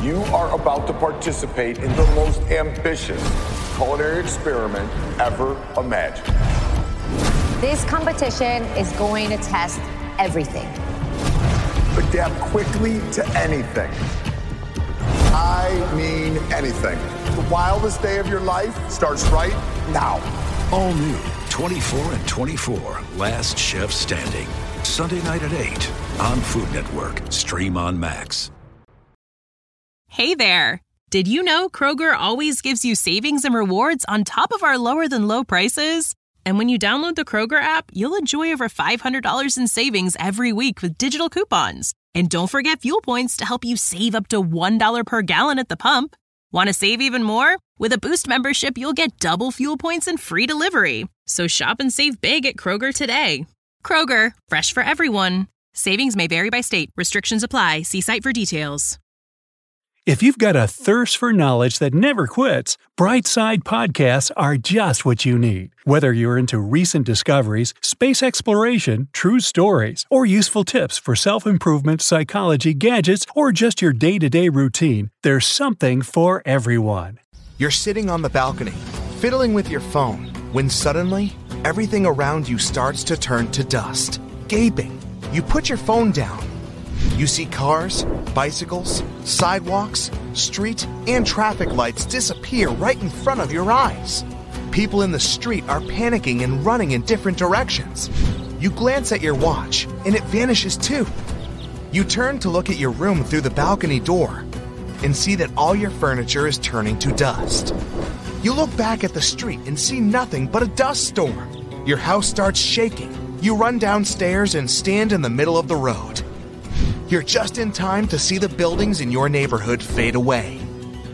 You are about to participate in the most ambitious culinary experiment ever imagined. This competition is going to test everything. Adapt quickly to anything. I mean anything. The wildest day of your life starts right now. All new 24 and 24, Last Chef Standing. Sunday night at 8 on Food Network. Stream on Max. Hey there. Did you know Kroger always gives you savings and rewards on top of our lower than low prices? And when you download the Kroger app, you'll enjoy over $500 in savings every week with digital coupons. And don't forget fuel points to help you save up to $1 per gallon at the pump. Want to save even more? With a Boost membership, you'll get double fuel points and free delivery. So shop and save big at Kroger today. Kroger, fresh for everyone. Savings may vary by state. Restrictions apply. See site for details. If you've got a thirst for knowledge that never quits, Brightside Podcasts are just what you need. Whether you're into recent discoveries, space exploration, true stories, or useful tips for self-improvement, psychology, gadgets, or just your day-to-day routine, there's something for everyone. You're sitting on the balcony, fiddling with your phone, when suddenly, everything around you starts to turn to dust. Gaping, you put your phone down. You see cars, bicycles, sidewalks, street, and traffic lights disappear right in front of your eyes. People in the street are panicking and running in different directions. You glance at your watch, and it vanishes too. You turn to look at your room through the balcony door and see that all your furniture is turning to dust. You look back at the street and see nothing but a dust storm. Your house starts shaking. You run downstairs and stand in the middle of the road. You're just in time to see the buildings in your neighborhood fade away.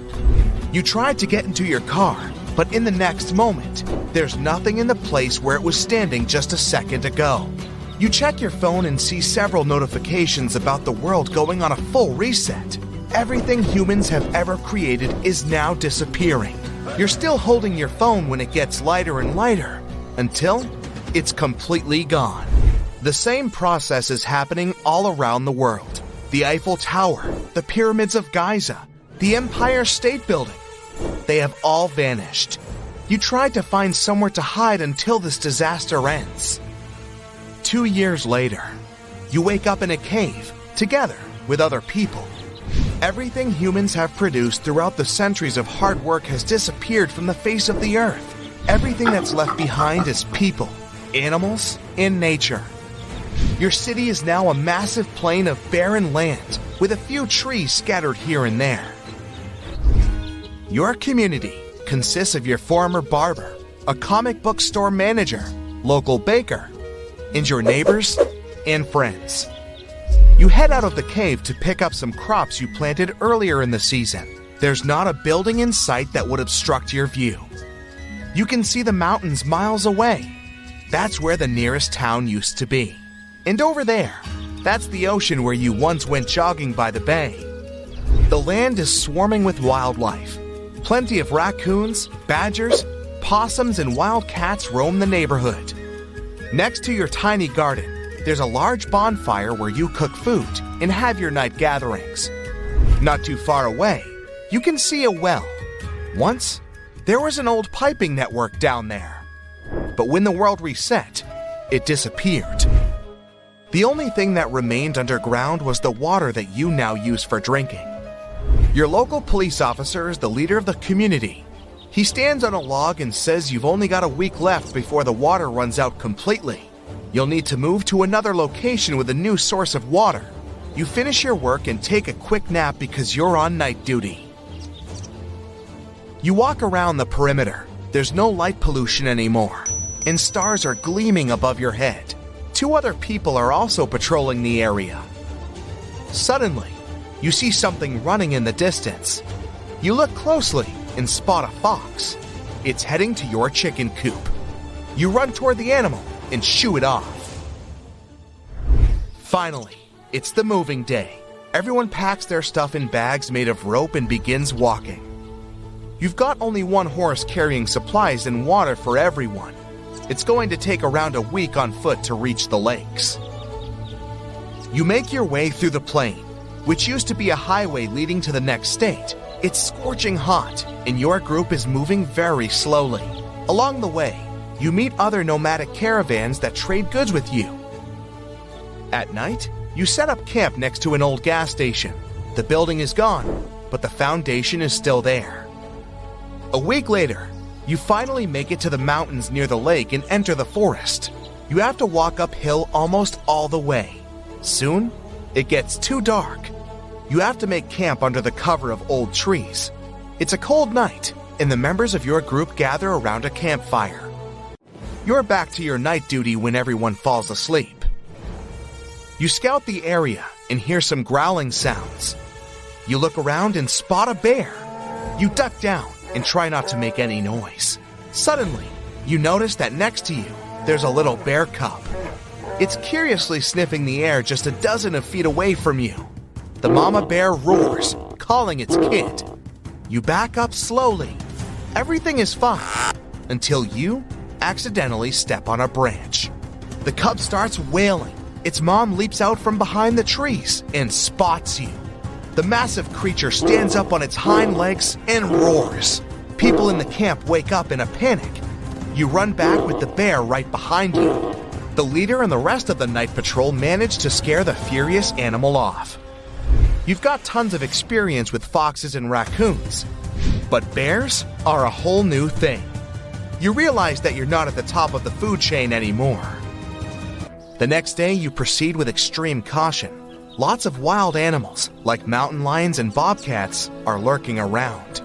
You tried to get into your car, but in the next moment, there's nothing in the place where it was standing just a second ago. You check your phone and see several notifications about the world going on a full reset. Everything humans have ever created is now disappearing. You're still holding your phone when it gets lighter and lighter, until it's completely gone. The same process is happening all around the world. The Eiffel Tower, the Pyramids of Giza, the Empire State Building. They have all vanished. You tried to find somewhere to hide until this disaster ends. 2 years later, you wake up in a cave, together with other people. Everything humans have produced throughout the centuries of hard work has disappeared from the face of the earth. Everything that's left behind is people, animals, and nature. Your city is now a massive plain of barren land with a few trees scattered here and there. Your community consists of your former barber, a comic book store manager, local baker, and your neighbors and friends. You head out of the cave to pick up some crops you planted earlier in the season. There's not a building in sight that would obstruct your view. You can see the mountains miles away. That's where the nearest town used to be. And over there, that's the ocean where you once went jogging by the bay. The land is swarming with wildlife. Plenty of raccoons, badgers, possums, and wild cats roam the neighborhood. Next to your tiny garden, there's a large bonfire where you cook food and have your night gatherings. Not too far away, you can see a well. Once, there was an old piping network down there. But when the world reset, it disappeared. The only thing that remained underground was the water that you now use for drinking. Your local police officer is the leader of the community. He stands on a log and says you've only got a week left before the water runs out completely. You'll need to move to another location with a new source of water. You finish your work and take a quick nap because you're on night duty. You walk around the perimeter. There's no light pollution anymore, and stars are gleaming above your head. 2 other people are also patrolling the area. Suddenly, you see something running in the distance. You look closely and spot a fox. It's heading to your chicken coop. You run toward the animal and shoo it off. Finally, it's the moving day. Everyone packs their stuff in bags made of rope and begins walking. You've got only one horse carrying supplies and water for everyone. It's going to take around a week on foot to reach the lakes. You make your way through the plain. which used to be a highway leading to the next state. It's scorching hot, and your group is moving very slowly. Along the way, you meet other nomadic caravans that trade goods with you. At night, you set up camp next to an old gas station. The building is gone, but the foundation is still there. A week later, you finally make it to the mountains near the lake and enter the forest. You have to walk uphill almost all the way. Soon, it gets too dark. You have to make camp under the cover of old trees. It's a cold night, and the members of your group gather around a campfire. You're back to your night duty when everyone falls asleep. You scout the area and hear some growling sounds. You look around and spot a bear. You duck down and try not to make any noise. Suddenly, you notice that next to you, there's a little bear cub. It's curiously sniffing the air just a dozen of feet away from you. The mama bear roars, calling its kid. You back up slowly. Everything is fine until you accidentally step on a branch. The cub starts wailing. Its mom leaps out from behind the trees and spots you. The massive creature stands up on its hind legs and roars. People in the camp wake up in a panic. You run back with the bear right behind you. The leader and the rest of the night patrol manage to scare the furious animal off. You've got tons of experience with foxes and raccoons, but bears are a whole new thing. You realize that you're not at the top of the food chain anymore. The next day, you proceed with extreme caution. Lots of wild animals, like mountain lions and bobcats, are lurking around.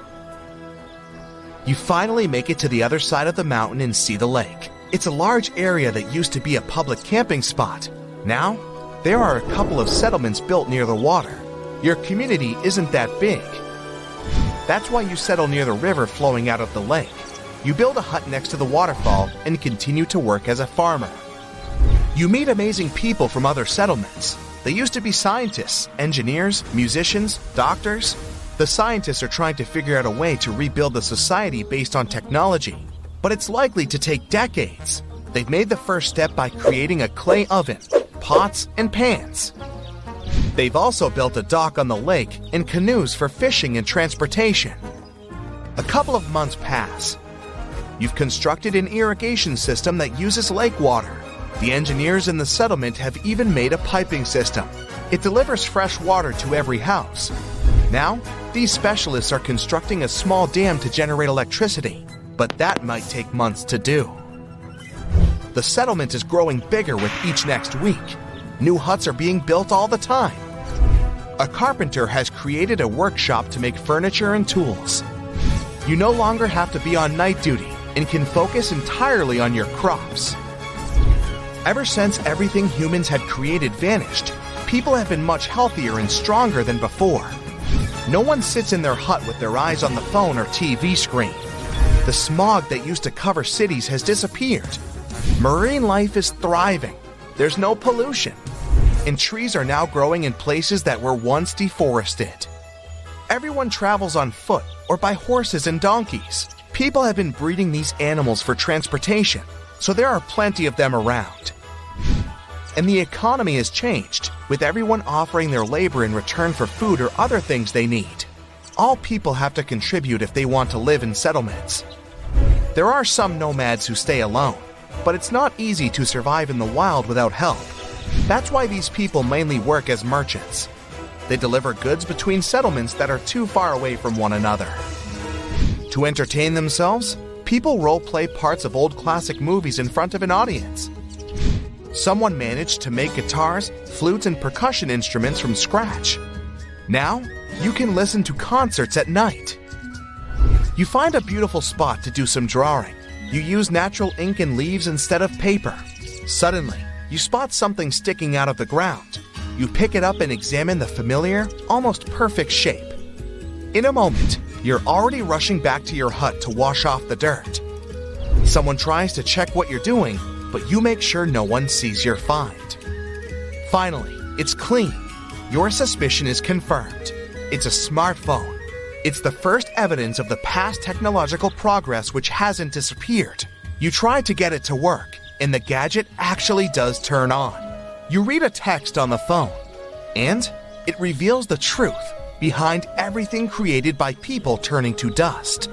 You finally make it to the other side of the mountain and see the lake. It's a large area that used to be a public camping spot. Now, there are a couple of settlements built near the water. Your community isn't that big. That's why you settle near the river flowing out of the lake. You build a hut next to the waterfall and continue to work as a farmer. You meet amazing people from other settlements. They used to be scientists, engineers, musicians, doctors. The scientists are trying to figure out a way to rebuild the society based on technology, but it's likely to take decades. They've made the first step by creating a clay oven, pots, and pans. They've also built a dock on the lake and canoes for fishing and transportation. A couple of months pass. You've constructed an irrigation system that uses lake water. The engineers in the settlement have even made a piping system. It delivers fresh water to every house. Now, these specialists are constructing a small dam to generate electricity, but that might take months to do. The settlement is growing bigger with each next week. New huts are being built all the time. A carpenter has created a workshop to make furniture and tools. You no longer have to be on night duty and can focus entirely on your crops. Ever since everything humans had created vanished, people have been much healthier and stronger than before. No one sits in their hut with their eyes on the phone or TV screen. The smog that used to cover cities has disappeared. Marine life is thriving. There's no pollution. And trees are now growing in places that were once deforested. Everyone travels on foot or by horses and donkeys. People have been breeding these animals for transportation, so there are plenty of them around. And the economy has changed, with everyone offering their labor in return for food or other things they need. All people have to contribute if they want to live in settlements. There are some nomads who stay alone, but it's not easy to survive in the wild without help. That's why these people mainly work as merchants. They deliver goods between settlements that are too far away from one another. To entertain themselves, people role-play parts of old classic movies in front of an audience. Someone managed to make guitars, flutes, and percussion instruments from scratch. Now, you can listen to concerts at night. You find a beautiful spot to do some drawing. You use natural ink and leaves instead of paper. Suddenly, you spot something sticking out of the ground. You pick it up and examine the familiar, almost perfect shape. In a moment, you're already rushing back to your hut to wash off the dirt. Someone tries to check what you're doing, but you make sure no one sees your find. Finally, it's clean. Your suspicion is confirmed. It's a smartphone. It's the first evidence of the past technological progress which hasn't disappeared. You try to get it to work, and the gadget actually does turn on. You read a text on the phone, and It reveals the truth behind everything created by people turning to dust.